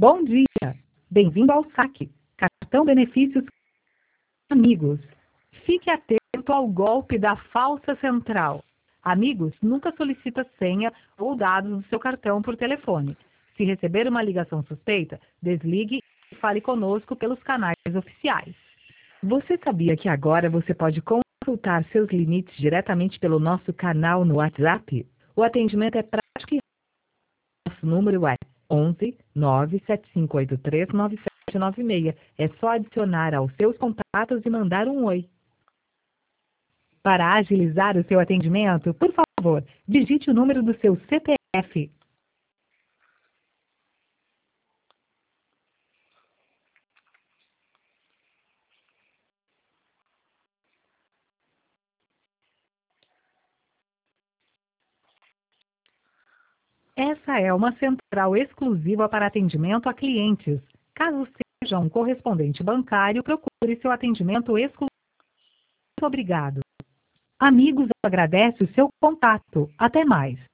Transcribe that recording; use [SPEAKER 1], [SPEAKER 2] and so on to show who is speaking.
[SPEAKER 1] Bom dia! Bem-vindo ao saque. Cartão Benefícios Amigos. Fique atento ao golpe da falsa central. Amigos nunca solicita senha ou dados do seu cartão por telefone. Se receber uma ligação suspeita, desligue e fale conosco pelos canais oficiais. Você sabia que agora você pode consultar seus limites diretamente pelo nosso canal no WhatsApp? O atendimento é prático e nosso número é 11 97583 9796. É só adicionar aos seus contatos e mandar um oi. Para agilizar o seu atendimento, por favor, digite o número do seu CPF. Essa é uma central exclusiva para atendimento a clientes. Caso seja um correspondente bancário, procure seu atendimento exclusivo. Muito obrigado. Amigos, agradece o seu contato. Até mais.